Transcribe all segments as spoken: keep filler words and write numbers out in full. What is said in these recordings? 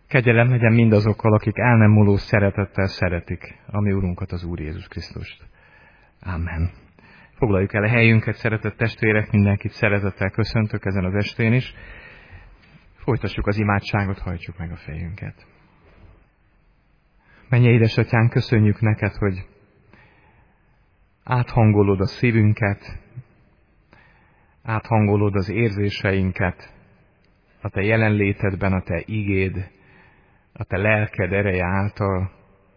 Kegyelem legyen mindazokkal, akik el nem múló szeretettel szeretik a mi Urunkat, az Úr Jézus Krisztust. Amen. Foglaljuk el a helyünket, szeretett testvérek, mindenkit szeretettel köszöntök ezen az estén is. Folytassuk az imádságot, hajtsuk meg a fejünket. Mennyei édesatyánk, köszönjük neked, hogy áthangolod a szívünket, áthangolod az érzéseinket a te jelenlétedben, a te igéd, a te lelked ereje által.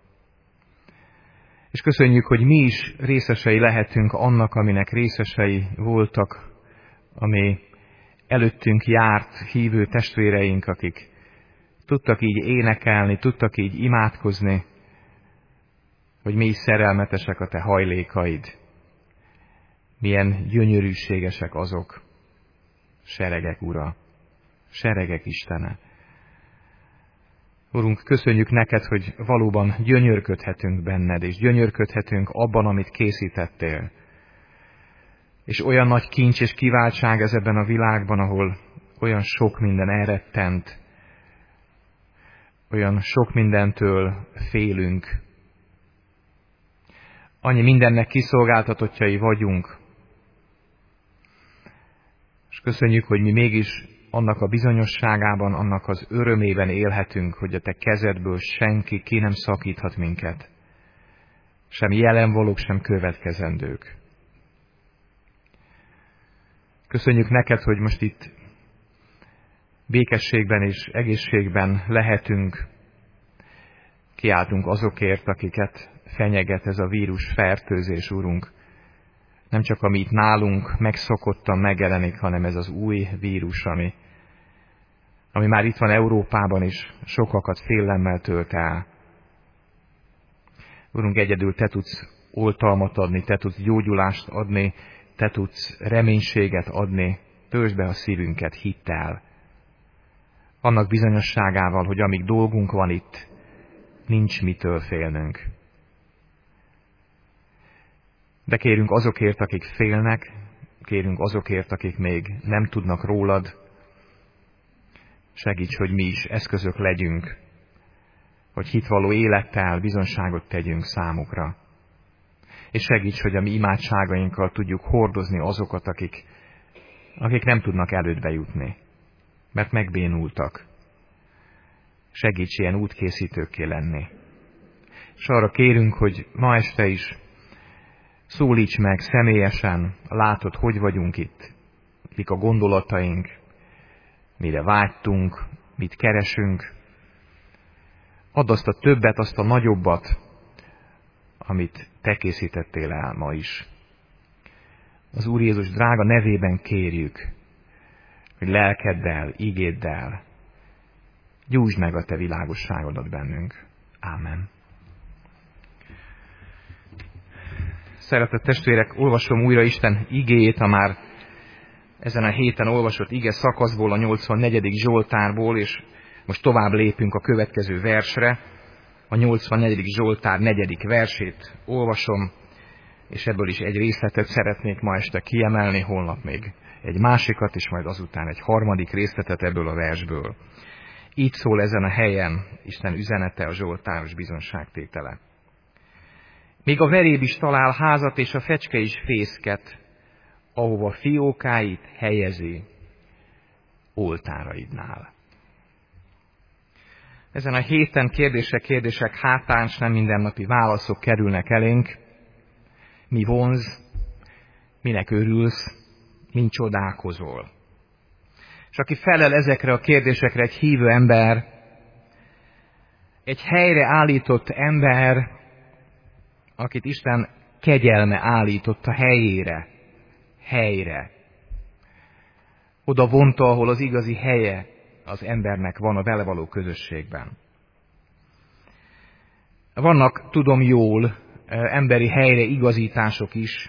És köszönjük, hogy mi is részesei lehetünk annak, aminek részesei voltak, ami előttünk járt hívő testvéreink, akik tudtak így énekelni, tudtak így imádkozni, hogy mi is szerelmetesek a te hajlékaid. Milyen gyönyörűségesek azok, seregek Ura, seregek Istene. Urunk, köszönjük neked, hogy valóban gyönyörködhetünk benned, és gyönyörködhetünk abban, amit készítettél. És olyan nagy kincs és kiváltság ez ebben a világban, ahol olyan sok minden elrettent, olyan sok mindentől félünk. Annyi mindennek kiszolgáltatottjai vagyunk. És köszönjük, hogy mi mégis annak a bizonyosságában, annak az örömében élhetünk, hogy a te kezedből senki ki nem szakíthat minket. Sem jelenvalók, sem következendők. Köszönjük neked, hogy most itt békességben és egészségben lehetünk. Kiáltunk azokért, akiket fenyeget ez a vírus fertőzés, Urunk. Nem csak ami itt nálunk megszokottan megjelenik, hanem ez az új vírus, ami, ami már itt van Európában is, sokakat félelemmel tölt el. Urunk, egyedül te tudsz oltalmat adni, te tudsz gyógyulást adni, te tudsz reménységet adni, töltsd be a szívünket hittel. Annak bizonyosságával, hogy amíg dolgunk van itt, nincs mitől félnünk. De kérünk azokért, akik félnek, kérünk azokért, akik még nem tudnak rólad. Segíts, hogy mi is eszközök legyünk, hogy hitvalló élettel bizonságot tegyünk számukra. És segíts, hogy a mi imádságainkkal tudjuk hordozni azokat, akik, akik nem tudnak elődbe jutni, mert megbénultak. Segíts ilyen útkészítőkké lenni. És arra kérünk, hogy ma este is szólíts meg személyesen, látod, hogy vagyunk itt, mik a gondolataink, mire vágytunk, mit keresünk. Add azt a többet, azt a nagyobbat, amit te készítettél el ma is. Az Úr Jézus drága nevében kérjük, hogy lelkeddel, igéddel gyújtsd meg a te világosságodat bennünk. Ámen. Szeretett testvérek, olvasom újra Isten igéjét, a már ezen a héten olvasott ige szakaszból, a nyolcvannegyedik Zsoltárból, és most tovább lépünk a következő versre. A nyolcvannegyedik Zsoltár negyedik versét olvasom, és ebből is egy részletet szeretnék ma este kiemelni, holnap még egy másikat, és majd azután egy harmadik részletet ebből a versből. Így szól ezen a helyen Isten üzenete, a zsoltáros bizonságtétele. Még a veréb is talál házat, és a fecske is fészket, ahova fiókáit helyezi oltáraidnál. Ezen a héten kérdések, kérdések hátán, s nem mindennapi válaszok kerülnek elénk. Mi vonz, minek örülsz, mint csodálkozol. És aki felel ezekre a kérdésekre, egy hívő ember, egy helyre állított ember, akit Isten kegyelme állított a helyére, helyre. Oda vonta, ahol az igazi helye az embernek van a vele való közösségben. Vannak, tudom jól, emberi helyre igazítások is.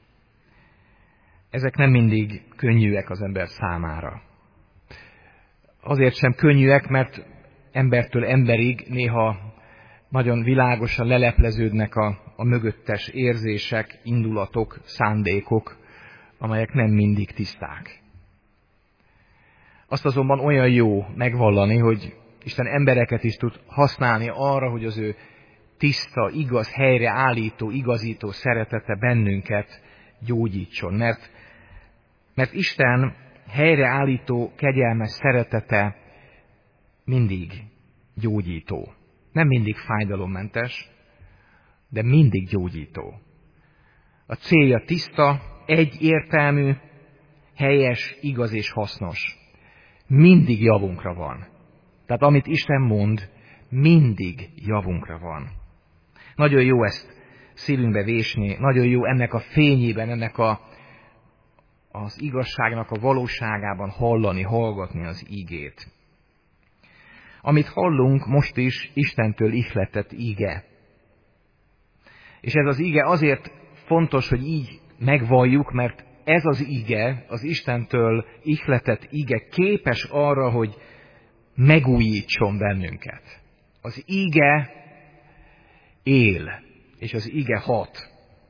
Ezek nem mindig könnyűek az ember számára. Azért sem könnyűek, mert embertől emberig néha nagyon világosan lelepleződnek a, a mögöttes érzések, indulatok, szándékok, amelyek nem mindig tiszták. Azt azonban olyan jó megvallani, hogy Isten embereket is tud használni arra, hogy az ő tiszta, igaz, helyreállító, igazító szeretete bennünket gyógyítson. Mert, mert Isten helyreállító, kegyelmes szeretete mindig gyógyító. Nem mindig fájdalommentes, de mindig gyógyító. A célja tiszta, egyértelmű, helyes, igaz és hasznos. Mindig javunkra van. Tehát amit Isten mond, mindig javunkra van. Nagyon jó ezt szívünkbe vésni, nagyon jó ennek a fényében, ennek a, az igazságnak a valóságában hallani, hallgatni az ígét. Amit hallunk most is, Istentől ihletett íge. És ez az íge azért fontos, hogy így megvalljuk, mert ez az íge, az Istentől ihletett íge képes arra, hogy megújítson bennünket. Az íge él, és az íge hat.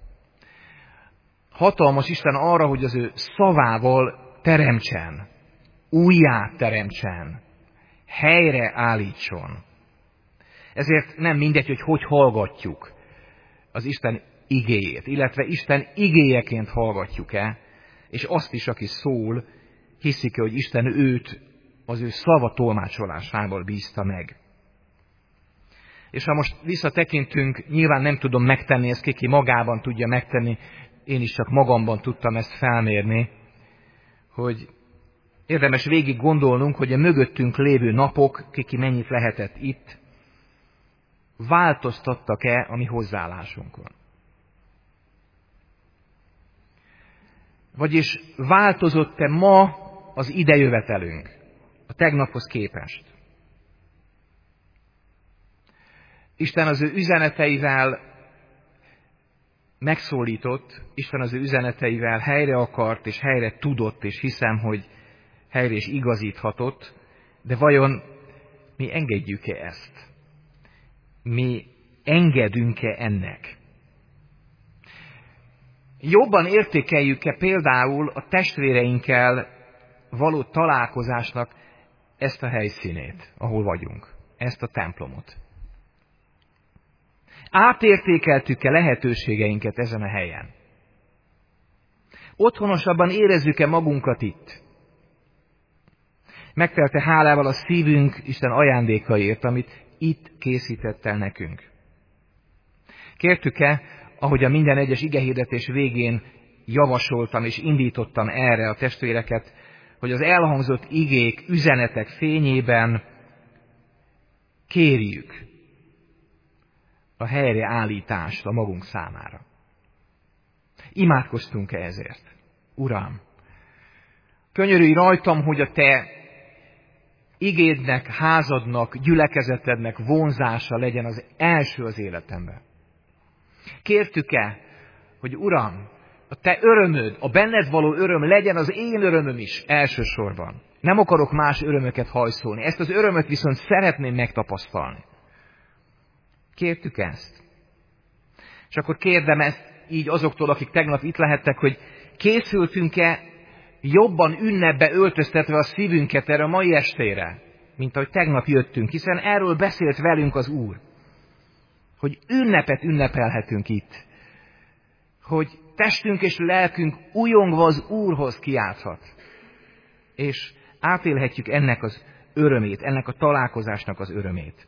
Hatalmas Isten arra, hogy az ő szavával teremtsen, újjá teremtsen, helyre állítson. Ezért nem mindegy, hogy hogy hallgatjuk az Isten igéjét, illetve Isten igéjeként hallgatjuk-e, és azt is, aki szól, hiszik-e, hogy Isten őt az ő szava tolmácsolásával bízta meg. És ha most visszatekintünk, nyilván nem tudom megtenni, ezt kiki magában tudja megtenni, én is csak magamban tudtam ezt felmérni, hogy érdemes végig gondolnunk, hogy a mögöttünk lévő napok, kiki mennyit lehetett itt, változtattak-e a mi hozzáállásunkon. Vagyis változott-e ma az idejövetelünk a tegnaphoz képest? Isten az ő üzeneteivel megszólított, Isten az ő üzeneteivel helyre akart, és helyre tudott, és hiszem, hogy helyre is igazíthatott, de vajon mi engedjük-e ezt? Mi engedünk-e ennek? Jobban értékeljük-e például a testvéreinkkel való találkozásnak ezt a helyszínét, ahol vagyunk, ezt a templomot? Átértékeltük-e lehetőségeinket ezen a helyen? Otthonosabban érezzük-e magunkat itt? Megtelte hálával a szívünk Isten ajándékaiért, amit itt készített el nekünk? Kértük-e, ahogy a minden egyes igehirdetés végén javasoltam és indítottam erre a testvéreket, hogy az elhangzott igék, üzenetek fényében kérjük a helyreállítást a magunk számára. Imádkoztunk-e ezért? Uram, könyörülj rajtam, hogy a te igédnek, házadnak, gyülekezetednek vonzása legyen az első az életemben. Kértük-e, hogy Uram, a te örömöd, a benned való öröm legyen az én örömöm is elsősorban. Nem akarok más örömöket hajszolni. Ezt az örömöt viszont szeretném megtapasztalni. Kértük ezt? És akkor kérdem ezt így azoktól, akik tegnap itt lehettek, hogy készültünk-e jobban ünnepbe öltöztetve a szívünket erre a mai estére, mint ahogy tegnap jöttünk, hiszen erről beszélt velünk az Úr, hogy ünnepet ünnepelhetünk itt, hogy testünk és lelkünk újongva az Úrhoz kiálthat, és átélhetjük ennek az örömét, ennek a találkozásnak az örömét.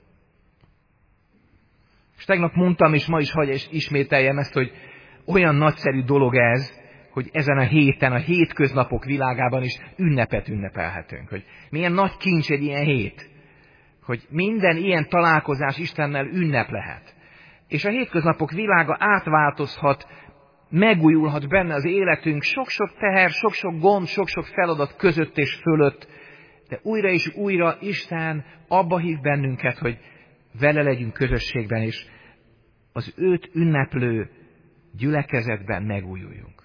És tegnap mondtam, és ma is hagy ismételjem ezt, hogy olyan nagyszerű dolog ez, hogy ezen a héten, a hétköznapok világában is ünnepet ünnepelhetünk. Hogy milyen nagy kincs egy ilyen hét, hogy minden ilyen találkozás Istennel ünnep lehet. És a hétköznapok világa átváltozhat, megújulhat benne az életünk, sok-sok teher, sok-sok gond, sok-sok feladat között és fölött, de újra és újra Isten abba hív bennünket, hogy vele legyünk közösségben, és az őt ünneplő gyülekezetben megújuljunk.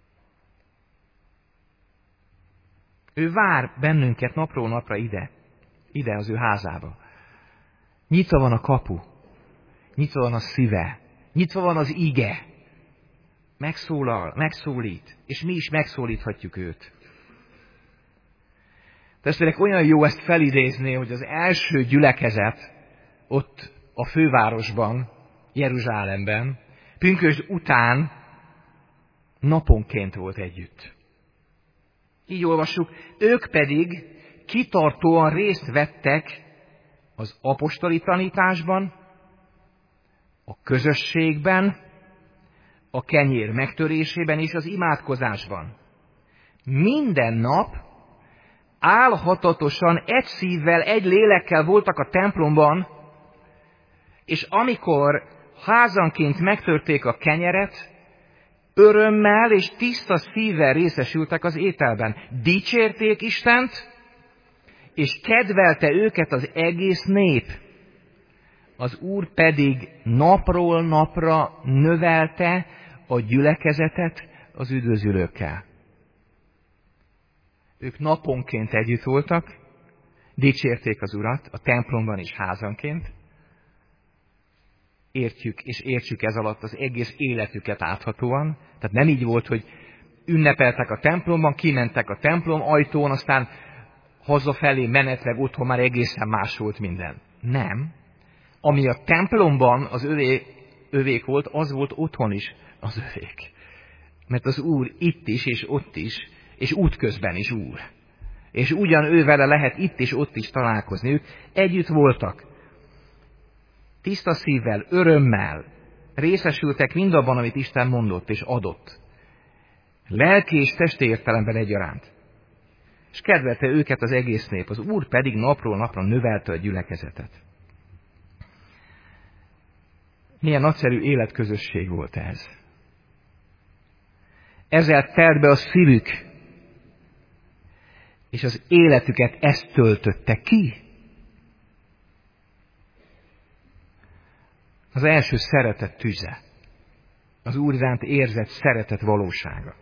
Ő vár bennünket napról napra ide, ide az ő házába. Nyitva van a kapu, nyitva van a szíve, nyitva van az ige. Megszólal, megszólít, és mi is megszólíthatjuk őt. Testvérek, olyan jó ezt felidézni, hogy az első gyülekezet ott a fővárosban, Jeruzsálemben, pünkösd után naponként volt együtt. Így olvassuk, ők pedig kitartóan részt vettek az apostoli tanításban, a közösségben, a kenyér megtörésében és az imádkozásban. Minden nap álhatatosan egy szívvel, egy lélekkel voltak a templomban, és amikor házanként megtörték a kenyeret, örömmel és tiszta szívvel részesültek az ételben. Dicsérték Istent, és kedvelte őket az egész nép. Az Úr pedig napról napra növelte a gyülekezetet az üdvözülőkkel. Ők naponként együtt voltak, dicsérték az Urat a templomban is házanként. Értjük, és értsük ez alatt az egész életüket áthatóan. Tehát nem így volt, hogy ünnepeltek a templomban, kimentek a templom ajtón, aztán hazafelé menet, meg otthon már egészen más volt minden. Nem. Ami a templomban az övé, övék volt, az volt otthon is az övék. Mert az Úr itt is, és ott is, és útközben is Úr. És ugyan ő vele lehet itt és ott is találkozni. Ők együtt voltak. Tiszta szívvel, örömmel részesültek mindabban, amit Isten mondott és adott. Lelki és testi értelemben egyaránt. És kedvelte őket az egész nép. Az Úr pedig napról napra növelte a gyülekezetet. Milyen nagyszerű életközösség volt ez. Ezzel telt be a szívük, és az életüket ezt töltötte ki. Az első szeretet tüze. Az Úr iránt érzett szeretet valósága.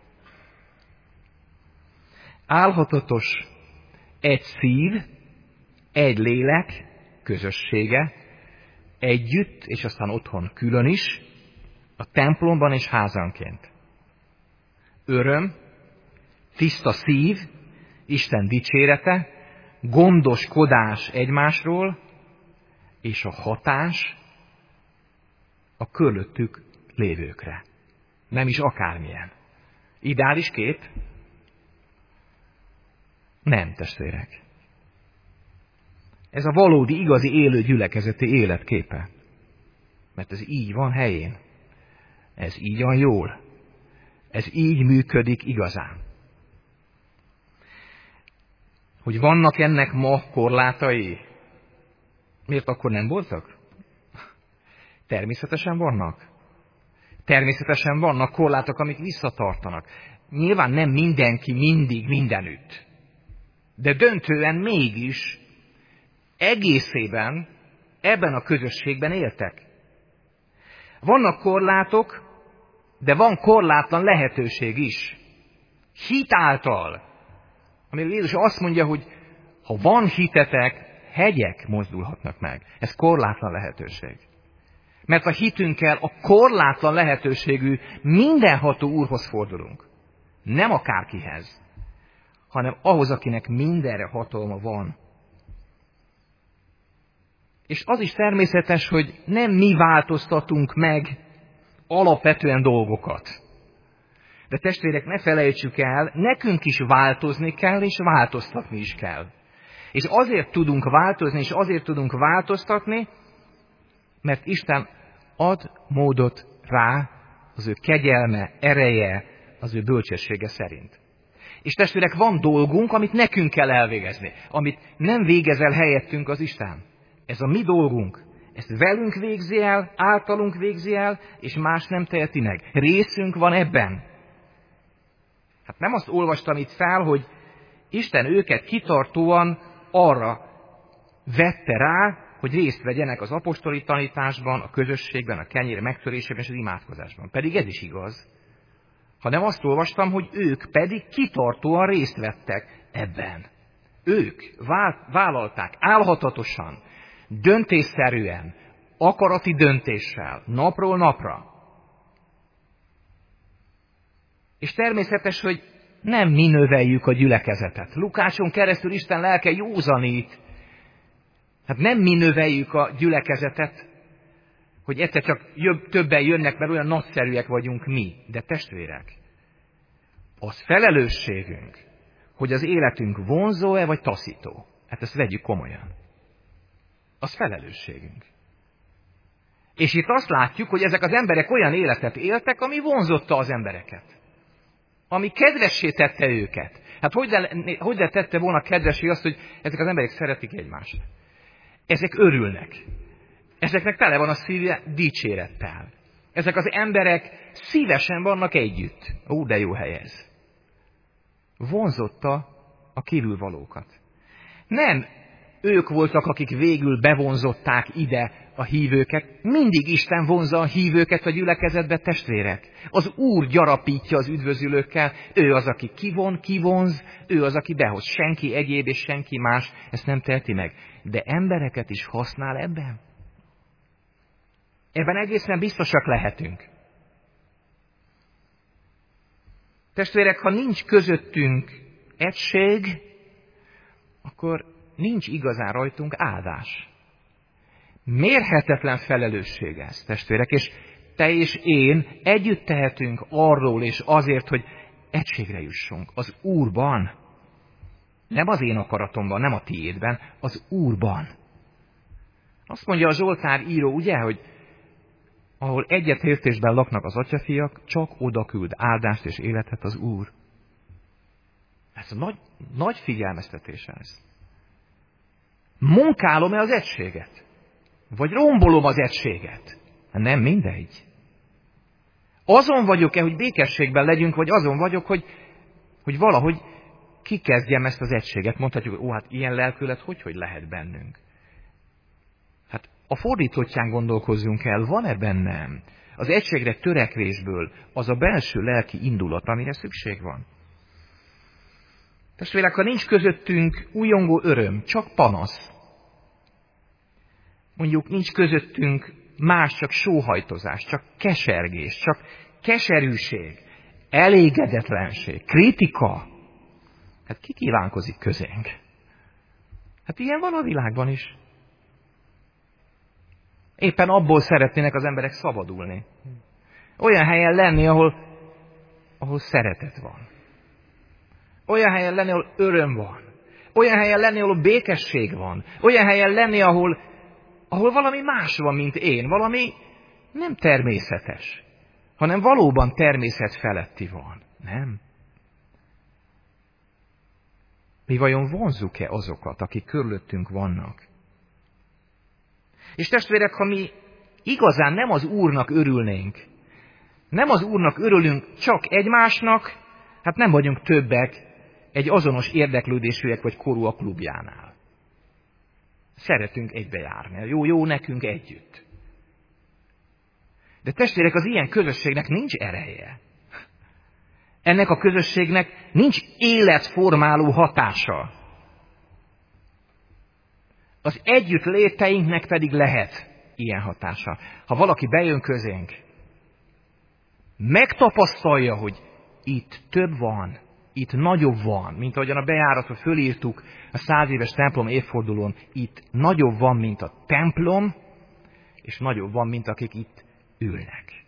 Álhatatos egy szív, egy lélek közössége, együtt, és aztán otthon külön is, a templomban és házanként. Öröm, tiszta szív, Isten dicsérete, gondoskodás egymásról, és a hatás a körülöttük lévőkre. Nem is akármilyen. Ideális kép? Nem, testvérek. Ez a valódi, igazi, élő gyülekezeti életképe. Mert ez így van helyén. Ez így van jól. Ez így működik igazán. Hogy vannak ennek ma korlátai? Miért akkor nem voltak? Természetesen vannak. Természetesen vannak korlátok, amik visszatartanak. Nyilván nem mindenki mindig mindenütt. De döntően mégis egészében ebben a közösségben éltek. Vannak korlátok, de van korlátlan lehetőség is. Hit által. Amíg Jézus azt mondja, hogy ha van hitetek, hegyek mozdulhatnak meg. Ez korlátlan lehetőség. Mert a hitünkkel a korlátlan lehetőségű mindenható Úrhoz fordulunk. Nem akárkihez, hanem ahhoz, akinek mindenre hatalma van. És az is természetes, hogy nem mi változtatunk meg alapvetően dolgokat. De testvérek, ne felejtsük el, nekünk is változni kell, és változtatni is kell. És azért tudunk változni, és azért tudunk változtatni, mert Isten ad módot rá az ő kegyelme, ereje, az ő bölcsessége szerint. És testvérek, van dolgunk, amit nekünk kell elvégezni, amit nem végez el helyettünk az Isten. Ez a mi dolgunk. Ezt velünk végzi el, általunk végzi el, és más nem teheti meg. Részünk van ebben. Hát nem azt olvastam itt fel, hogy Isten őket kitartóan arra vette rá, hogy részt vegyenek az apostoli tanításban, a közösségben, a kenyér megtörésében és az imádkozásban. Pedig ez is igaz. Hanem azt olvastam, hogy ők pedig kitartóan részt vettek ebben. Ők vállalták álhatatosan, döntésszerűen, akarati döntéssel, napról napra. És természetes, hogy Nem mi növeljük a gyülekezetet. Lukácson keresztül Isten lelke józanít. Hát nem mi növeljük a gyülekezetet, hogy egyszer csak jobb, többen jönnek, mert olyan nagyszerűek vagyunk mi. De testvérek, az felelősségünk, hogy az életünk vonzó-e vagy taszító. Hát ezt vegyük komolyan. Az felelősségünk. És itt azt látjuk, hogy ezek az emberek olyan életet éltek, ami vonzotta az embereket. Ami kedvessé tette őket. Hát hogy de, hogy de tette volna kedvessé azt, hogy ezek az emberek szeretik egymást. Ezek örülnek. Ezeknek tele van a szíve dicsérettel. Ezek az emberek szívesen vannak együtt. Ó, de jó hely ez. Vonzotta a kívülvalókat. Nem ők voltak, akik végül bevonzották ide a hívőket. Mindig Isten vonzza a hívőket a gyülekezetbe, testvérek. Az Úr gyarapítja az üdvözülőkkel. Ő az, aki kivon, kivonz, ő az, aki behoz. Senki egyéb és senki más ezt nem teheti meg. De embereket is használ ebben. Ebben egészen biztosak lehetünk. Testvérek, ha nincs közöttünk egység, akkor nincs igazán rajtunk áldás. Mérhetetlen felelősség ez, testvérek, és te és én együtt tehetünk arról és azért, hogy egységre jussunk az Úrban. Nem az én akaratomban, nem a tiédben, az Úrban. Azt mondja a Zsoltár író, ugye, hogy ahol egyetértésben laknak az atyafiak, csak oda küld áldást és életet az Úr. Ez a nagy, nagy figyelmeztetés ez. Munkálom-e az egységet? Vagy rombolom az egységet? Nem mindegy. Azon vagyok-e, hogy békességben legyünk, vagy azon vagyok, hogy, hogy valahogy kikezdjem ezt az egységet. Mondhatjuk, hogy ó, hát ilyen lelkület hogy, hogy lehet bennünk? Hát a fordítottján gondolkozzunk el, van-e bennem az egységre törekvésből az a belső lelki indulat, amire szükség van? Testvérek, ha nincs közöttünk újongó öröm, csak panasz. Mondjuk nincs közöttünk más, csak sóhajtozás, csak kesergés, csak keserűség, elégedetlenség, kritika. Hát ki kívánkozik közénk? Hát ilyen van a világban is. Éppen abból szeretnének az emberek szabadulni. Olyan helyen lenni, ahol, ahol szeretet van. Olyan helyen lenni, ahol öröm van. Olyan helyen lenni, ahol békesség van. Olyan helyen lenni, ahol, ahol valami más van, mint én. Valami nem természetes, hanem valóban természet feletti van. Nem? Mi vajon vonzzuk-e azokat, akik körülöttünk vannak? És testvérek, ha mi igazán nem az Úrnak örülnénk, nem az Úrnak örülünk, csak egymásnak, hát nem vagyunk többek egy azonos érdeklődésűek vagy korúak klubjánál. Szeretünk egybe járni, jó, jó nekünk együtt. De testvérek, az ilyen közösségnek nincs ereje. Ennek a közösségnek nincs életformáló hatása. Az együttléteinknek pedig lehet ilyen hatása. Ha valaki bejön közénk, megtapasztalja, hogy itt több van, itt nagyobb van, mint ahogyan a bejáratra fölírtuk a száz éves templom évfordulón, itt nagyobb van, mint a templom, és nagyobb van, mint akik itt ülnek.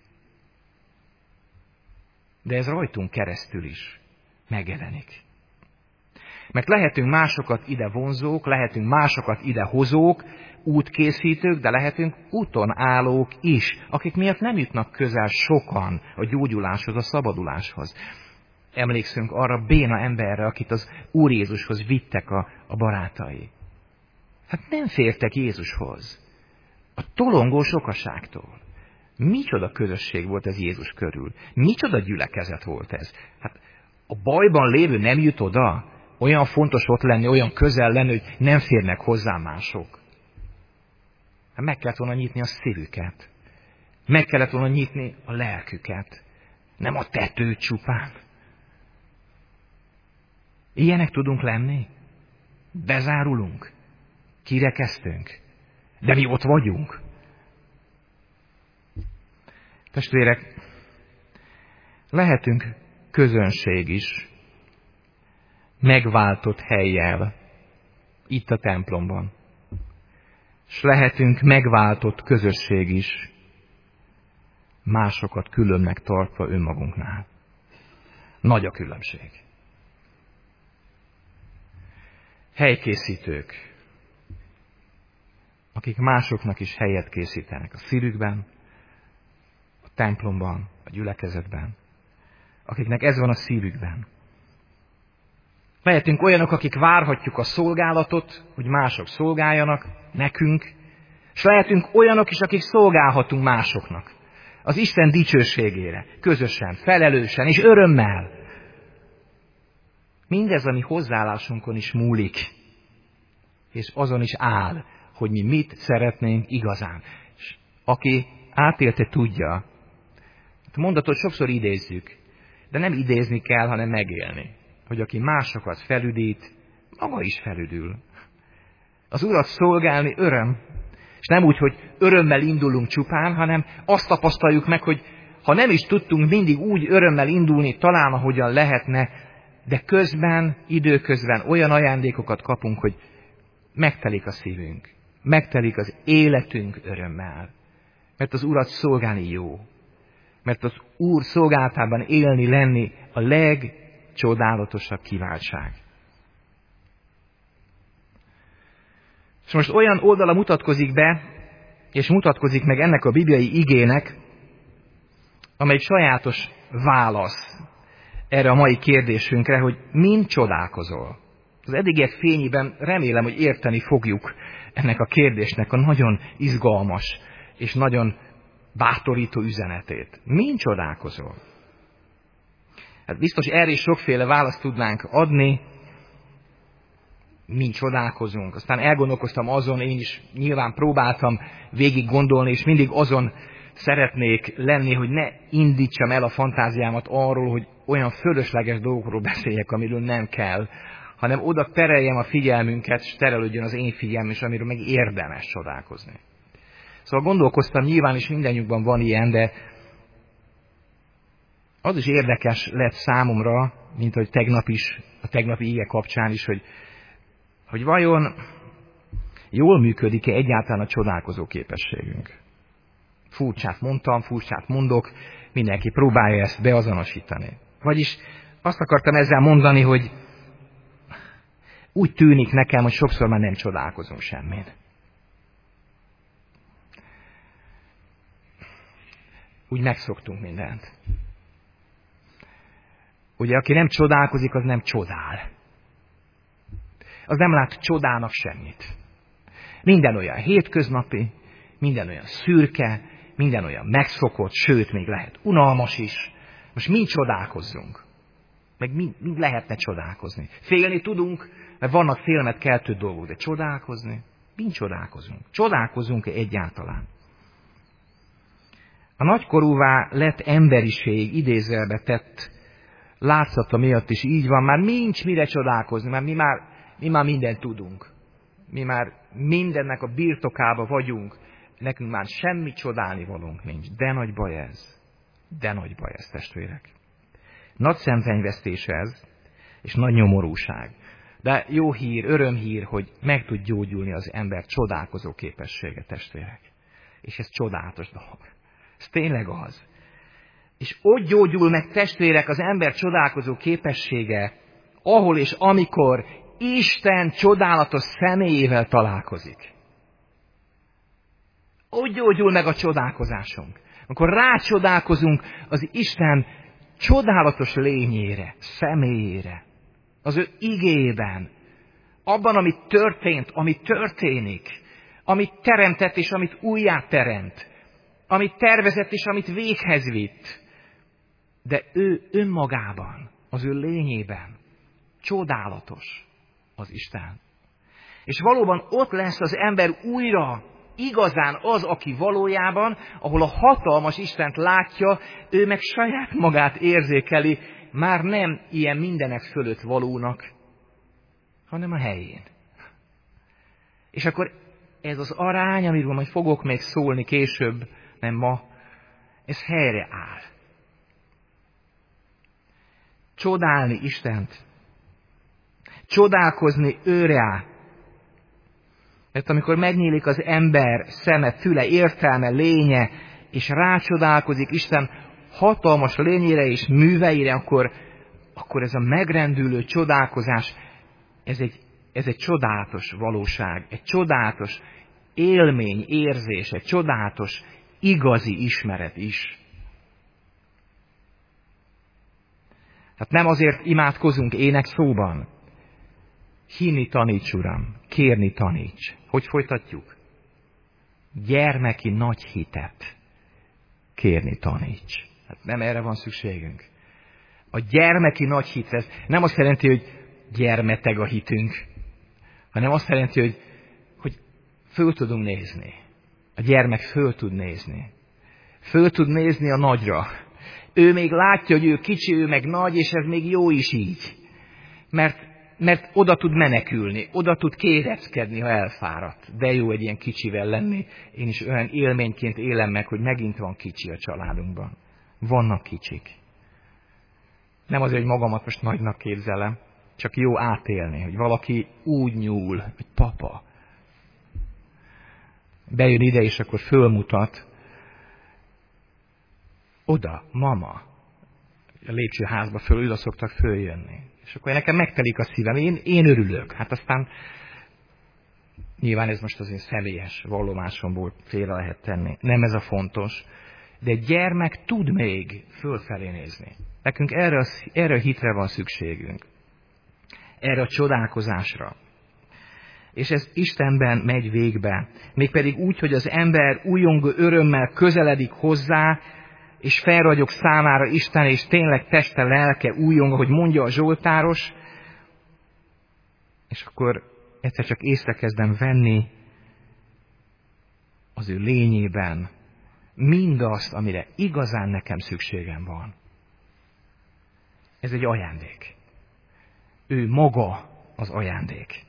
De ez rajtunk keresztül is megjelenik. Mert lehetünk másokat ide vonzók, lehetünk másokat ide hozók, útkészítők, de lehetünk úton állók is, akik miatt nem jutnak közel sokan a gyógyuláshoz, a szabaduláshoz. Emlékszünk arra béna emberre, akit az Úr Jézushoz vittek a, a barátai. Hát nem fértek Jézushoz. A tolongó sokaságtól. Micsoda közösség volt ez Jézus körül? Micsoda gyülekezet volt ez? Hát a bajban lévő nem jut oda? Olyan fontos ott lenni, olyan közel lenni, hogy nem férnek hozzá mások. Hát meg kellett volna nyitni a szívüket. Meg kellett volna nyitni a lelküket. Nem a tetőt csupán. Ilyenek tudunk lenni? Bezárulunk? Kirekeztünk? De mi ott vagyunk? Testvérek, lehetünk közönség is, megváltott hellyel, itt a templomban. És lehetünk megváltott közösség is, másokat különnek tartva önmagunknál. Nagy a különbség. Helykészítők, akik másoknak is helyet készítenek a szívükben, a templomban, a gyülekezetben, akiknek ez van a szívükben. Lehetünk olyanok, akik várhatjuk a szolgálatot, hogy mások szolgáljanak nekünk, és lehetünk olyanok is, akik szolgálhatunk másoknak. Az Isten dicsőségére, közösen, felelősen és örömmel. Mindez a mi hozzáállásunkon is múlik, és azon is áll, hogy mi mit szeretnénk igazán. És aki átélte, tudja, a mondatot sokszor idézzük, de nem idézni kell, hanem megélni. Hogy aki másokat felüdít, maga is felüdül. Az Urat szolgálni öröm, és nem úgy, hogy örömmel indulunk csupán, hanem azt tapasztaljuk meg, hogy ha nem is tudtunk mindig úgy örömmel indulni, talán ahogyan lehetne, de közben, időközben olyan ajándékokat kapunk, hogy megtelik a szívünk, megtelik az életünk örömmel. Mert az Urat szolgálni jó. Mert az Úr szolgálatában élni, lenni a legcsodálatosabb kiváltság. És most olyan oldala mutatkozik be, és mutatkozik meg ennek a bibliai igének, amely sajátos válasz erre a mai kérdésünkre, hogy mind csodálkozol. Az eddigiek fényében remélem, hogy érteni fogjuk ennek a kérdésnek a nagyon izgalmas és nagyon bátorító üzenetét. Mind csodálkozol? Hát biztos erre is sokféle választ tudnánk adni, mind csodálkozunk. Aztán elgondolkoztam azon, én is nyilván próbáltam végig gondolni, és mindig azon szeretnék lenni, hogy ne indítsam el a fantáziámat arról, hogy olyan fölösleges dolgokról beszéljek, amiről nem kell, hanem oda tereljem a figyelmünket, és terelődjön az én figyelmem is, amiről meg érdemes csodálkozni. Szóval gondolkoztam, nyilván is mindennyiukban van ilyen, de az is érdekes lett számomra, mint hogy tegnap is, a tegnapi ige kapcsán is, hogy, hogy vajon jól működik-e egyáltalán a csodálkozó képességünk. Furcsát mondtam, furcsát mondok, mindenki próbálja ezt beazonosítani. Vagyis azt akartam ezzel mondani, hogy úgy tűnik nekem, hogy sokszor már nem csodálkozunk semmin. Úgy megszoktunk mindent. Ugye, aki nem csodálkozik, az nem csodál. Az nem lát csodának semmit. Minden olyan hétköznapi, minden olyan szürke, minden olyan megszokott, sőt, még lehet unalmas is. Most mind csodálkozzunk. Meg mind, mind lehetne csodálkozni. Félni tudunk, mert vannak félelmet keltő dolgok, de csodálkozni, mind csodálkozunk. Csodálkozunk-e egyáltalán? A nagykorúvá lett emberiség idézőjelbe tett látszata miatt is így van, már nincs mire csodálkozni, mert mi már, mi már mindent tudunk. Mi már mindennek a birtokába vagyunk, nekünk már semmi csodálnivalónk nincs. De nagy baj ez. De nagy baj ez, testvérek. Nagy szemfenyvesztés ez, és nagy nyomorúság. De jó hír, örömhír, hogy meg tud gyógyulni az ember csodálkozó képessége, testvérek. És ez csodálatos dolog. Ez tényleg az. És ott gyógyul meg, testvérek, az ember csodálkozó képessége, ahol és amikor Isten csodálatos személyével találkozik. Ott gyógyul meg a csodálkozásunk. Amikor rácsodálkozunk az Isten csodálatos lényére, személyére, az ő igében, abban, amit történt, ami történik, amit teremtett és amit újjá teremt, amit tervezett és amit véghez vitt, de ő önmagában, az ő lényében csodálatos az Isten. És valóban ott lesz az ember újra igazán az, aki valójában, ahol a hatalmas Istent látja, ő meg saját magát érzékeli, már nem ilyen mindenek fölött valónak, hanem a helyén. És akkor ez az arány, amiről majd fogok még szólni később, nem ma, ez helyre áll. Csodálni Istent Csodálkozni őre. Mert amikor megnyílik az ember szeme, füle, értelme, lénye, és rácsodálkozik Isten hatalmas lényére és műveire, akkor, akkor ez a megrendülő csodálkozás, ez egy, ez egy csodálatos valóság, egy csodálatos élmény, érzés, egy csodálatos, igazi ismeret is. Hát nem azért imádkozunk énekszóban. Hinni taníts, Uram, kérni taníts. Hogy folytatjuk? Gyermeki nagy hitet kérni taníts. Hát nem erre van szükségünk. A gyermeki nagy hitre nem azt jelenti, hogy gyermeteg a hitünk, hanem azt jelenti, hogy, hogy föl tudunk nézni. A gyermek föl tud nézni. Föl tud nézni a nagyra. Ő még látja, hogy ő kicsi, ő meg nagy, és ez még jó is így. Mert Mert oda tud menekülni, oda tud kéreckedni, ha elfáradt. De jó egy ilyen kicsivel lenni. Én is olyan élményként élem meg, hogy megint van kicsi a családunkban. Vannak kicsik. Nem azért, hogy magamat most nagynak képzelem, csak jó átélni, hogy valaki úgy nyúl, hogy papa. Bejön ide, és akkor fölmutat. Oda, mama. A lépcsőházba föl, oda szoktak följönni. És akkor nekem megtelik a szívem, én, én örülök. Hát aztán nyilván ez most az én személyes vallomásomból félre lehet tenni. Nem ez a fontos. De egy gyermek tud még fölfelé nézni. Nekünk erre a, erre a hitre van szükségünk. Erre a csodálkozásra. És ez Istenben megy végbe. Mégpedig úgy, hogy az ember újongó örömmel közeledik hozzá, és felragyog számára Isten, és tényleg teste, lelke újong, ahogy mondja a zsoltáros, és akkor egyszer csak észre kezdem venni az ő lényében mindazt, amire igazán nekem szükségem van. Ez egy ajándék. Ő maga az ajándék.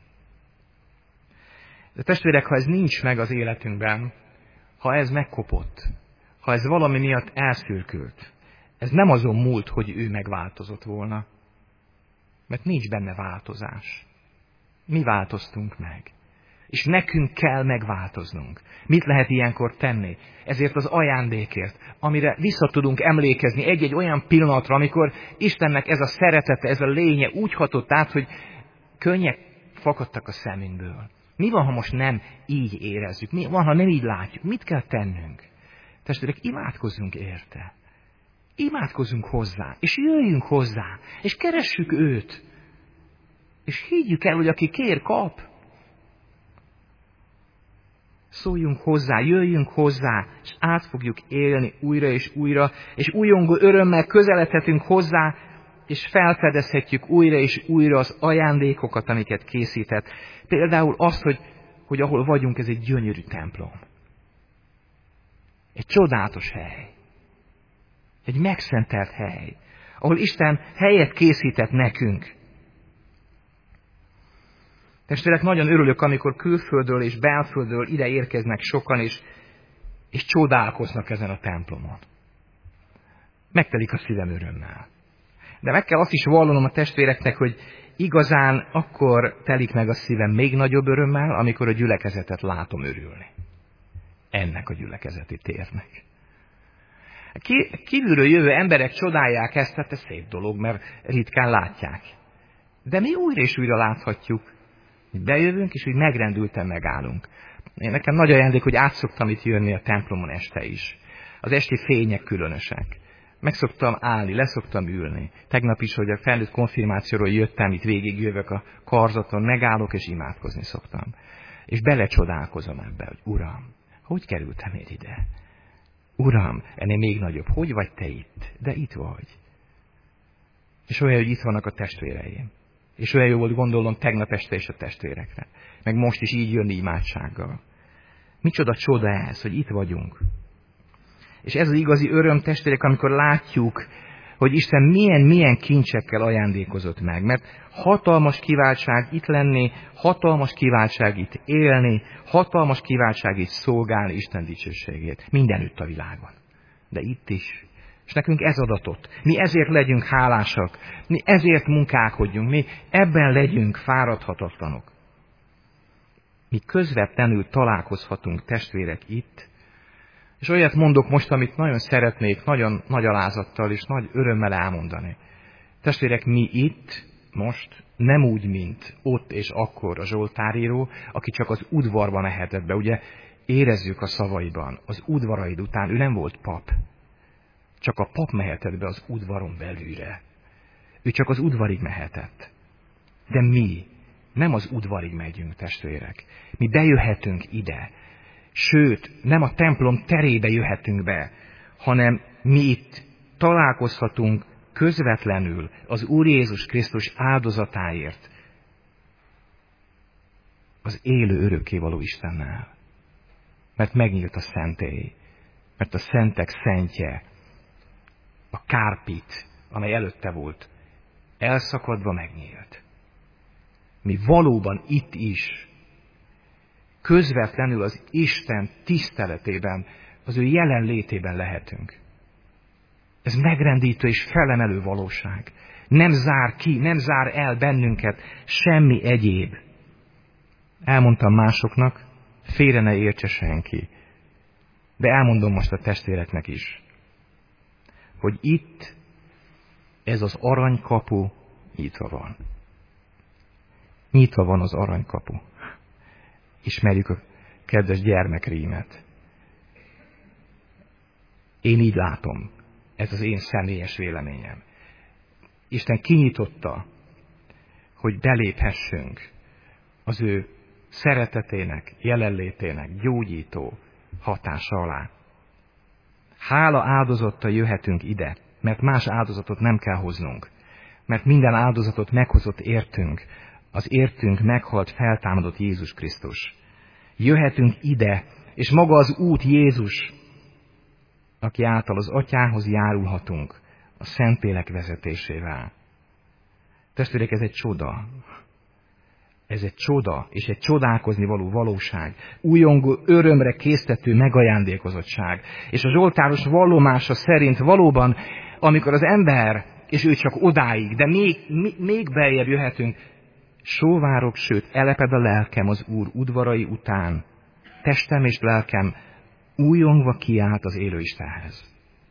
De testvérek, ha ez nincs meg az életünkben, ha ez megkopott, ha ez valami miatt elszürkült, ez nem azon múlt, hogy ő megváltozott volna. Mert nincs benne változás. Mi változtunk meg. És nekünk kell megváltoznunk. Mit lehet ilyenkor tenni? Ezért az ajándékért, amire vissza tudunk emlékezni egy-egy olyan pillanatra, amikor Istennek ez a szeretete, ez a lénye úgy hatott át, hogy könnyek fakadtak a szemünkből. Mi van, ha most nem így érezzük? Mi van, ha nem így látjuk? Mit kell tennünk? Testvérek, imádkozzunk érte. Imádkozzunk hozzá, és jöjjünk hozzá, és keressük őt. És higgyük el, hogy aki kér, kap. Szóljunk hozzá, jöjjünk hozzá, és át fogjuk élni újra és újra, és újongó örömmel közeledhetünk hozzá, és felfedezhetjük újra és újra az ajándékokat, amiket készített. Például azt, hogy, hogy ahol vagyunk, ez egy gyönyörű templom. Egy csodálatos hely. Egy megszentelt hely, ahol Isten helyet készített nekünk. Testvérek, nagyon örülök, amikor külföldről és belföldről ide érkeznek sokan, és, és csodálkoznak ezen a templomon. Megtelik a szívem örömmel. De meg kell azt is vallanom a testvéreknek, hogy igazán akkor telik meg a szívem még nagyobb örömmel, amikor a gyülekezetet látom örülni. Ennek a gyülekezeti térnek. Kívülről jövő emberek csodálják ezt, tehát ez szép dolog, mert ritkán látják. De mi újra és újra láthatjuk. Bejövünk, és úgy megrendülten megállunk. Én nekem nagy ajándék, hogy át szoktam itt jönni a templomon este is. Az esti fények különösek. Meg szoktam állni, leszoktam ülni. Tegnap is, hogy a felnőtt konfirmációról jöttem, itt végigjövök a karzaton, megállok és imádkozni szoktam. És belecsodálkozom ebbe, hogy Uram, hogy kerültem én ide? Uram, ennél még nagyobb, hogy vagy te itt? De itt vagy. És olyan, hogy itt vannak a testvéreim. És olyan jó volt, gondolom, tegnap este is a testvérekre. Meg most is így jönni imádsággal. Micsoda csoda ez, hogy itt vagyunk. És ez az igazi öröm, testvérek, amikor látjuk, hogy Isten milyen-milyen kincsekkel ajándékozott meg. Mert hatalmas kiváltság itt lenni, hatalmas kiváltság itt élni, hatalmas kiváltság itt szolgálni Isten dicsőségét. Mindenütt a világon. De itt is, És nekünk ez adatot. Mi ezért legyünk hálásak, mi ezért munkálkodjunk, mi ebben legyünk fáradhatatlanok. Mi közvetlenül találkozhatunk, testvérek, itt, és olyat mondok most, amit nagyon szeretnék, nagyon nagy alázattal és nagy örömmel elmondani. Testvérek, mi itt, most, nem úgy, mint ott és akkor a zsoltáríró, aki csak az udvarba mehetett be. Ugye érezzük a szavaiban, az udvaraid után ő nem volt pap. Csak a pap mehetett be az udvaron belülre. Ő csak az udvarig mehetett. De mi nem az udvarig megyünk, testvérek. Mi bejöhetünk ide. Sőt, nem a templom terébe jöhetünk be, hanem mi itt találkozhatunk közvetlenül az Úr Jézus Krisztus áldozatáért az élő örökkévaló Istennel. Mert megnyílt a szentély, mert a szentek szentje, a kárpit, amely előtte volt, elszakadva megnyílt. Mi valóban itt is közvetlenül az Isten tiszteletében, az ő jelenlétében lehetünk. Ez megrendítő és felemelő valóság. Nem zár ki, nem zár el bennünket semmi egyéb. Elmondtam másoknak, félre ne értse senki. De elmondom most a testvéreknek is, hogy itt ez az aranykapu nyitva van. Nyitva van az aranykapu. Ismerjük a kedves gyermekrímet. Én így látom. Ez az én személyes véleményem. Isten kinyitotta, hogy beléphessünk az ő szeretetének, jelenlétének gyógyító hatása alá. Hála áldozattal jöhetünk ide, mert más áldozatot nem kell hoznunk. Mert minden áldozatot meghozott értünk, az értünk meghalt, feltámadott Jézus Krisztus. Jöhetünk ide, és maga az út Jézus, aki által az Atyához járulhatunk a Szentlélek vezetésével. Testvérek, ez egy csoda. Ez egy csoda, és egy csodálkozni való valóság. Újongó örömre késztető megajándékozottság. És a zsoltáros vallomása szerint valóban, amikor az ember, és ő csak odáig, de még, még beljebb jöhetünk, sóvárok, sőt, eleped a lelkem az Úr udvarai után. Testem és lelkem újongva kiállt az élő Istenhez.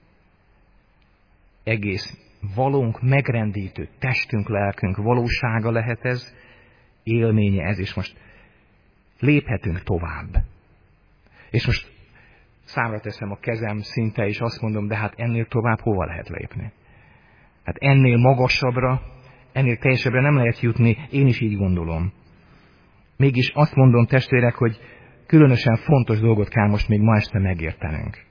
Egész valónk megrendítő, testünk, lelkünk valósága lehet ez, élménye ez, és most léphetünk tovább. És most számra teszem a kezem szinte, és azt mondom, de hát ennél tovább hova lehet lépni? Hát ennél magasabbra, ennél teljesebbre nem lehet jutni, én is így gondolom. Mégis azt mondom, testvérek, hogy különösen fontos dolgot kell most még ma este megértenünk.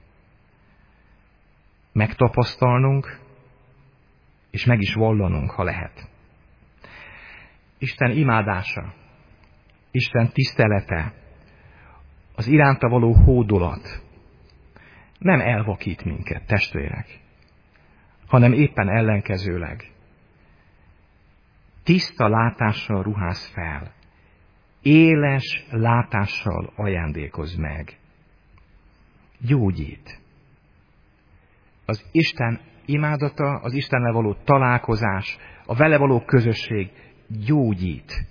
Megtapasztalnunk, és meg is vallanunk, ha lehet. Isten imádása, Isten tisztelete, az iránta való hódolat nem elvakít minket, testvérek, hanem éppen ellenkezőleg. Tiszta látással ruház fel, éles látással ajándékoz meg. Gyógyít. Az Isten imádata, az Istennel való találkozás, a vele való közösség gyógyít.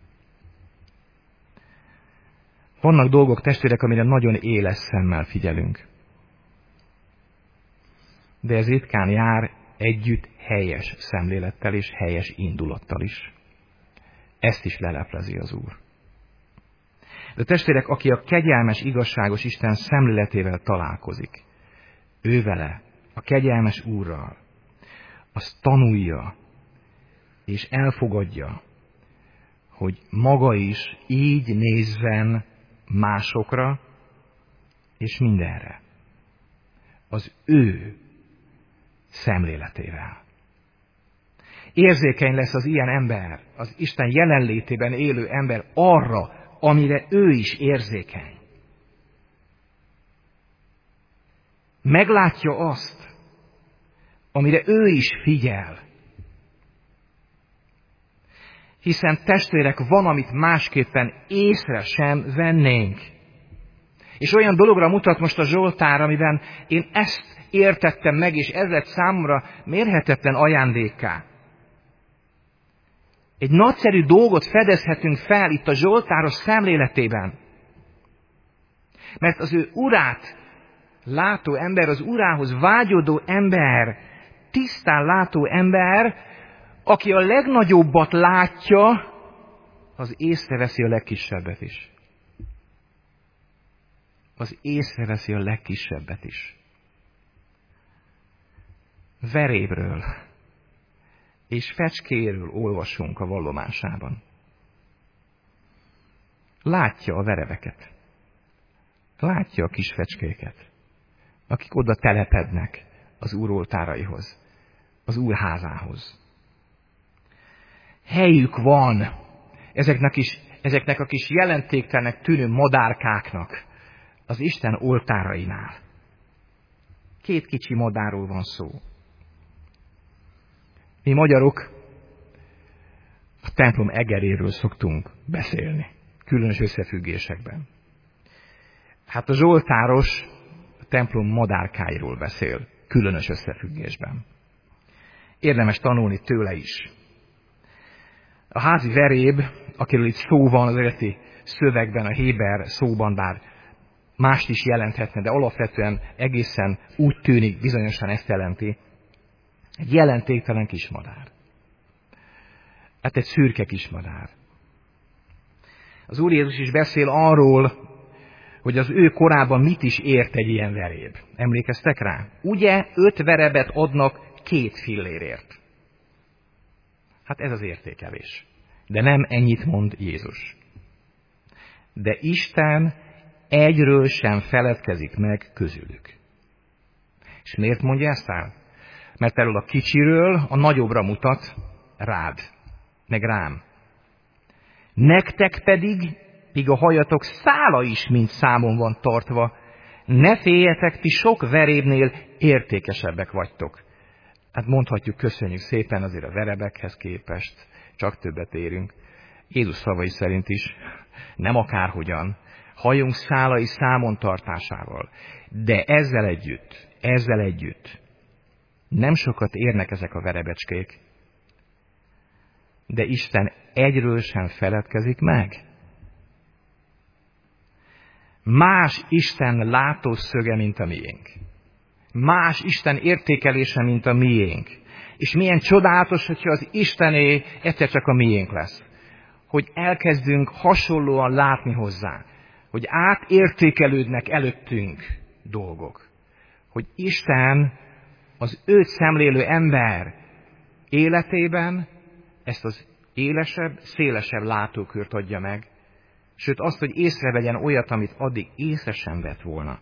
Vannak dolgok, testvérek, amire nagyon éles szemmel figyelünk. De ez ritkán jár együtt helyes szemlélettel és helyes indulattal is. Ezt is leleplezi az Úr. De testvérek, aki a kegyelmes, igazságos Isten szemléletével találkozik, ő vele, a kegyelmes Úrral, azt tanulja és elfogadja, hogy maga is így nézzen másokra és mindenre. Az ő szemléletével. Érzékeny lesz az ilyen ember, az Isten jelenlétében élő ember arra, amire ő is érzékeny. Meglátja azt, amire ő is figyel. Hiszen testvérek, van, amit másképpen észre sem vennénk. És olyan dologra mutat most a Zsoltár, amiben én ezt értettem meg, és ez lett számomra mérhetetlen ajándékká. Egy nagyszerű dolgot fedezhetünk fel itt a zsoltáros szemléletében. Mert az ő urát látó ember, az urához vágyódó ember, tisztán látó ember, aki a legnagyobbat látja, az észreveszi a legkisebbet is. Az észreveszi a legkisebbet is. Verébről és fecskéről olvasunk a vallomásában. Látja a verebeket. Látja a kis fecskéket, akik oda telepednek az Úr oltáraihoz, az Úr házához. Helyük van ezeknek, is, ezeknek a kis jelentéktelnek tűnő madárkáknak az Isten oltárainál. Két kicsi madárról van szó. Mi magyarok a templom egeréről szoktunk beszélni, különös összefüggésekben. Hát a zsoltáros a templom madárkáiról beszél, különös összefüggésben. Érdemes tanulni tőle is. A házi veréb, akiről itt szó van az eredeti szövegben, a héber szóban, bár mást is jelenthetne, de alapvetően egészen úgy tűnik, bizonyosan ezt jelenti, egy jelentéktelen kismadár. Hát egy szürke kismadár. Az Úr Jézus is beszél arról, hogy az ő korában mit is ért egy ilyen veréb. Emlékeztek rá? Ugye öt verebet adnak két fillérért. Hát ez az értékelés. De nem ennyit mond Jézus. De Isten egyről sem feledkezik meg közülük. És miért mondja ezt el? Mert erről a kicsiről a nagyobbra mutat rád, meg rám. Nektek pedig, míg a hajatok szála is mind számon van tartva, ne féljetek, ti sok verébnél értékesebbek vagytok. Hát mondhatjuk, köszönjük szépen, azért a verebekhez képest csak többet érünk. Jézus szavai szerint is, nem akárhogyan, hajunk szálai számon tartásával. De ezzel együtt, ezzel együtt nem sokat érnek ezek a verebecskék, de Isten egyről sem feledkezik meg. Más Isten látószöge, mint a miénk. Más Isten értékelése, mint a miénk. És milyen csodálatos, hogyha az Istené egyszer csak a miénk lesz. Hogy elkezdünk hasonlóan látni hozzá. Hogy átértékelődnek előttünk dolgok. Hogy Isten az őt szemlélő ember életében ezt az élesebb, szélesebb látókört adja meg. Sőt azt, hogy észrevegyen olyat, amit addig észre sem vett volna.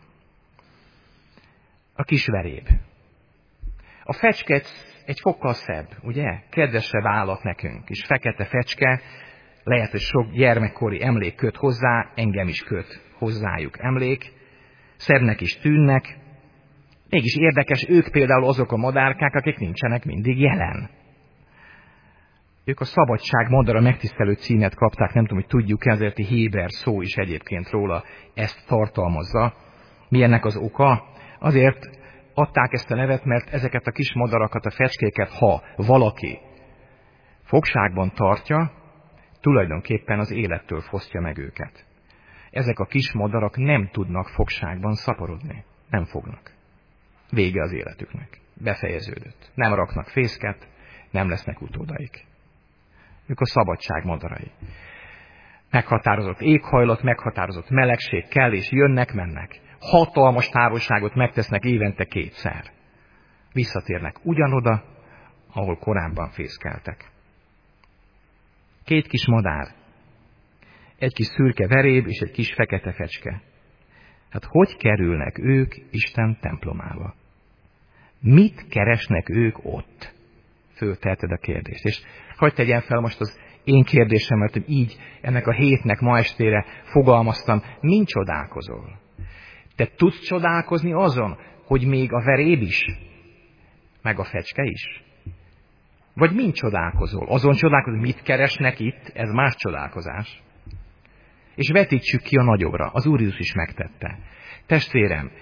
A kis veréb. A fecske egy fokkal szebb, ugye? Kedvesebb állat nekünk. És fekete fecske, lehet, hogy sok gyermekkori emlék köt hozzá, engem is köt hozzájuk emlék. Szebbnek is tűnnek. Mégis érdekes, ők például azok a madárkák, akik nincsenek mindig jelen. Ők a szabadság madara megtisztelő címet kapták, nem tudom, hogy tudjuk-e, ezért a héber szó is egyébként róla ezt tartalmazza. Mi ennek az oka? Azért adták ezt a nevet, mert ezeket a kis madarakat, a fecskéket, ha valaki fogságban tartja, tulajdonképpen az élettől fosztja meg őket. Ezek a kis madarak nem tudnak fogságban szaporodni. Nem fognak. Vége az életüknek. Befejeződött. Nem raknak fészket, nem lesznek utódaik. Ők a szabadság madarai. Meghatározott éghajlat, meghatározott melegség kell, és jönnek, mennek. Hatalmas távolságot megtesznek évente kétszer. Visszatérnek ugyanoda, ahol korábban fészkeltek. Két kis madár. Egy kis szürke veréb és egy kis fekete fecske. Hát hogy kerülnek ők Isten templomába? Mit keresnek ők ott? Fölteheted a kérdést. És hadd tegyen fel most az én kérdésemet, hogy így ennek a hétnek ma estére fogalmaztam. Mind csodálkozol? Te tudsz csodálkozni azon, hogy még a veréb is, meg a fecske is? Vagy mind csodálkozol? Azon csodálkozol, mit keresnek itt? Ez más csodálkozás. És vetítsük ki a nagyobbra. Az Úr Jézus is megtette. Testvérem,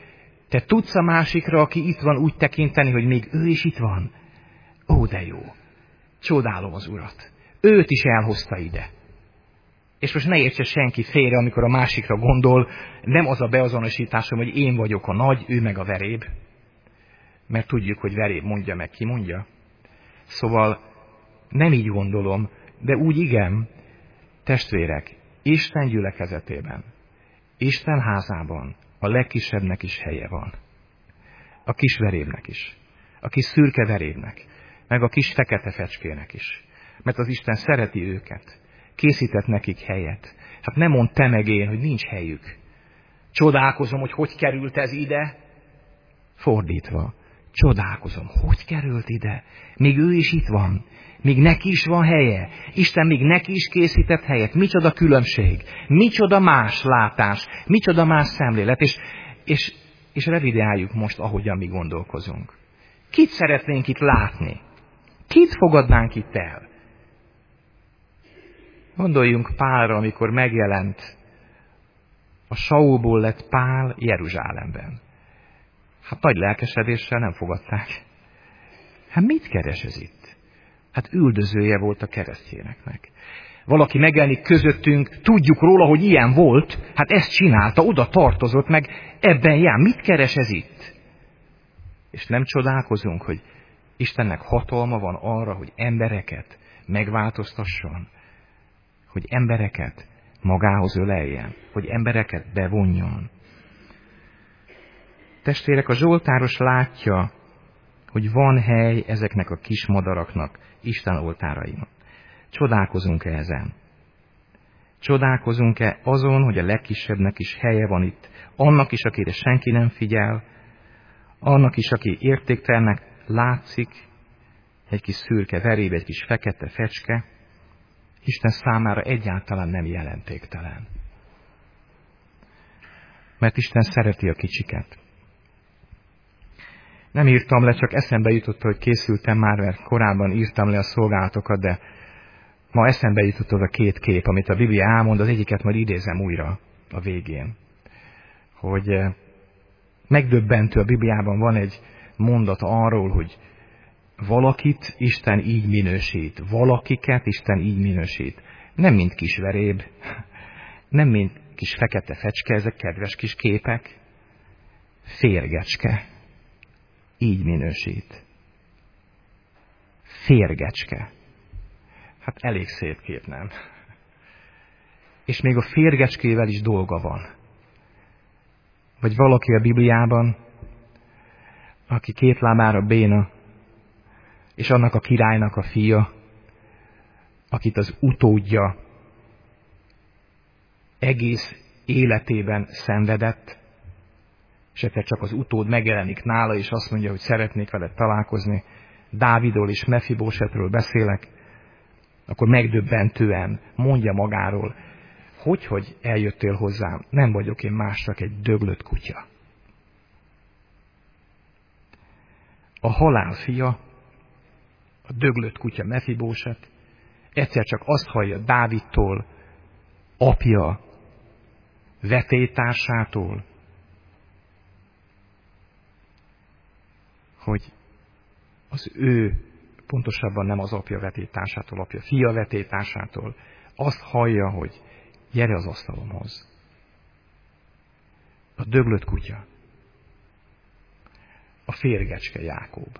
Te tudsz a másikra, aki itt van, úgy tekinteni, hogy még ő is itt van? Ó, de jó. Csodálom az Urat. Őt is elhozta ide. És most ne értse senki félre, amikor a másikra gondol, nem az a beazonosításom, hogy én vagyok a nagy, ő meg a veréb. Mert tudjuk, hogy veréb mondja meg, ki mondja. Szóval nem így gondolom, de úgy igen, testvérek, Isten gyülekezetében, Isten házában a legkisebbnek is helye van. A kis verébnek is. A kis szürke verébnek. Meg a kis fekete fecskének is. Mert az Isten szereti őket. Készített nekik helyet. Hát nem mond te meg én, hogy nincs helyük. Csodálkozom, hogy hogy került ez ide. Fordítva. Csodálkozom, hogy került ide. Még ő is itt van. Még neki is van helye. Isten még neki is készített helyet. Micsoda különbség. Micsoda más látás. Micsoda más szemlélet. És, és, és revideáljuk most, ahogyan mi gondolkozunk. Kit szeretnénk itt látni? Kit fogadnánk itt el? Gondoljunk Pálra, amikor megjelent. A Saulból lett Pál Jeruzsálemben. Hát nagy lelkesedéssel nem fogadták. Hát mit keres ez itt? Hát üldözője volt a keresztényeknek. Valaki megjelenik közöttünk, tudjuk róla, hogy ilyen volt, hát ezt csinálta, oda tartozott, meg ebben jár. Mit keres ez itt? És nem csodálkozunk, hogy Istennek hatalma van arra, hogy embereket megváltoztasson, hogy embereket magához öleljen, hogy embereket bevonjon. Testvérek, a Zsoltáros látja, hogy van hely ezeknek a kis madaraknak Isten oltárain. Csodálkozunk-e ezen? Csodálkozunk-e azon, hogy a legkisebbnek is helye van itt? Annak is, akire senki nem figyel, annak is, aki értéktelennek látszik, egy kis szürke veréb, egy kis fekete fecske, Isten számára egyáltalán nem jelentéktelen. Mert Isten szereti a kicsiket. Nem írtam le, csak eszembe jutott, hogy készültem már, mert korábban írtam le a szolgálatokat, de ma eszembe jutott az a két kép, amit a Biblia elmond, az egyiket majd idézem újra a végén. Hogy megdöbbentő, a Bibliában van egy mondat arról, hogy valakit Isten így minősít, valakiket Isten így minősít. Nem mint kis veréb, nem mint kis fekete fecske, ezek kedves kis képek. Férgecske. Így minősít. Férgecske. Hát elég szép kép, nem? És még a férgecskével is dolga van. Vagy valaki a Bibliában, aki két lábára béna, és annak a királynak a fia, akit az utódja egész életében szenvedett, és egyszer csak az utód megjelenik nála, és azt mondja, hogy szeretnék veled találkozni, Dávidról és Mefibósetről beszélek, akkor megdöbbentően mondja magáról, hogy, hogy eljöttél hozzám, nem vagyok én más, csak egy döglött kutya. A halál fia, a döglött kutya Mefibóset, egyszer csak azt hallja Dávidtól, apja, vetélytársától, hogy az ő, pontosabban nem az apja vetélytársától, apja fia vetélytársától, azt hallja, hogy gyere az asztalomhoz. A döglött kutya. A férgecske Jákob.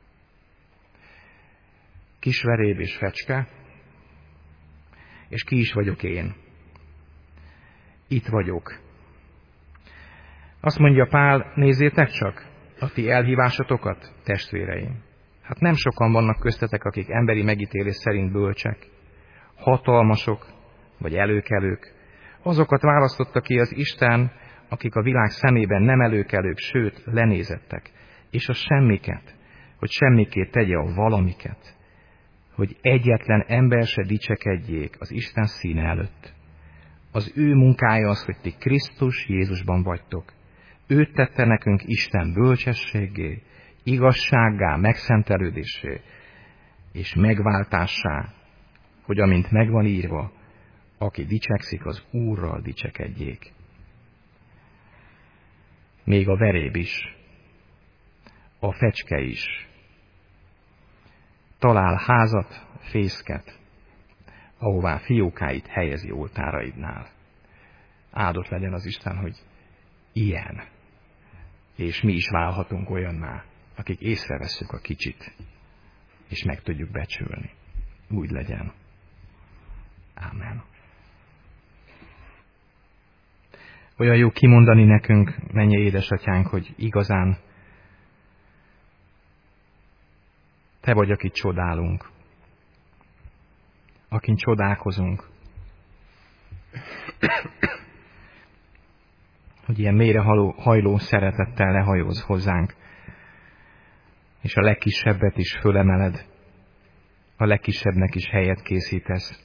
Kis veréb és fecske, és ki is vagyok én. Itt vagyok. Azt mondja Pál, nézzétek csak a ti elhívásotokat, testvéreim. Hát nem sokan vannak köztetek, akik emberi megítélés szerint bölcsek, hatalmasok, vagy előkelők. Azokat választotta ki az Isten, akik a világ szemében nem előkelők, sőt, lenézettek. És a semmiket, hogy semmikét tegye a valamiket, hogy egyetlen ember se dicsekedjék az Isten színe előtt. Az ő munkája az, hogy ti Krisztus Jézusban vagytok. Őt tette nekünk Isten bölcsességé, igazsággá, megszentelődésé és megváltássá, hogy amint megvan írva, aki dicsekszik, az Úrral dicsekedjék. még a veréb is, a fecske is. Talál házat, fészket, ahová fiókáit helyezi oltáraidnál. Áldott legyen az Isten, hogy ilyen, és mi is válhatunk olyanná, akik észrevesszük a kicsit, és meg tudjuk becsülni. Úgy legyen. Ámen. Olyan jó kimondani nekünk, mennyei édesatyánk, hogy igazán te vagy, akit csodálunk, akin csodálkozunk, hogy ilyen mélyre hajló szeretettel lehajóz hozzánk, és a legkisebbet is fölemeled, a legkisebbnek is helyet készítesz.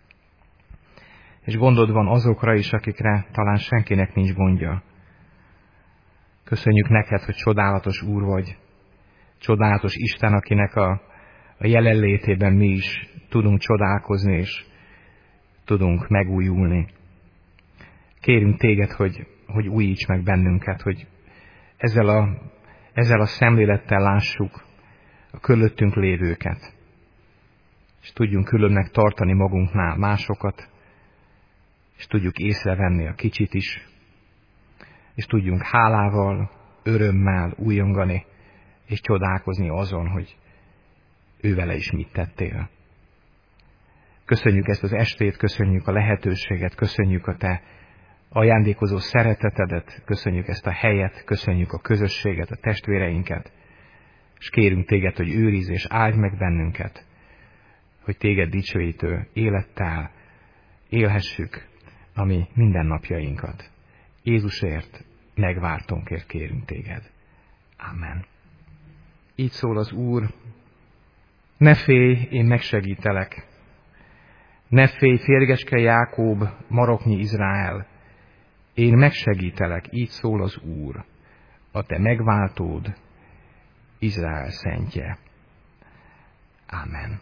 És gondod van azokra is, akikre talán senkinek nincs gondja. Köszönjük neked, hogy csodálatos Úr vagy, csodálatos Isten, akinek a, a jelenlétében mi is tudunk csodálkozni, és tudunk megújulni. Kérünk téged, hogy, hogy újíts meg bennünket, hogy ezzel a, ezzel a szemlélettel lássuk a körülöttünk lévőket, és tudjunk különnek tartani magunknál másokat, és tudjuk észrevenni a kicsit is, és tudjunk hálával, örömmel újongani, és csodálkozni azon, hogy ő vele is mit tettél. Köszönjük ezt az estét, köszönjük a lehetőséget, köszönjük a te ajándékozó szeretetedet, köszönjük ezt a helyet, köszönjük a közösséget, a testvéreinket, és kérünk téged, hogy őrizz és áldj meg bennünket, hogy téged dicsőítő élettel élhessük a mi mindennapjainkat. Jézusért, megváltónkért kérünk téged. Amen. Így szól az Úr: ne félj, én megsegítelek. Ne félj, férgeske Jákob, maroknyi Izrael. Én megsegítelek, így szól az Úr, a te megváltód, Izrael szentje. Amen.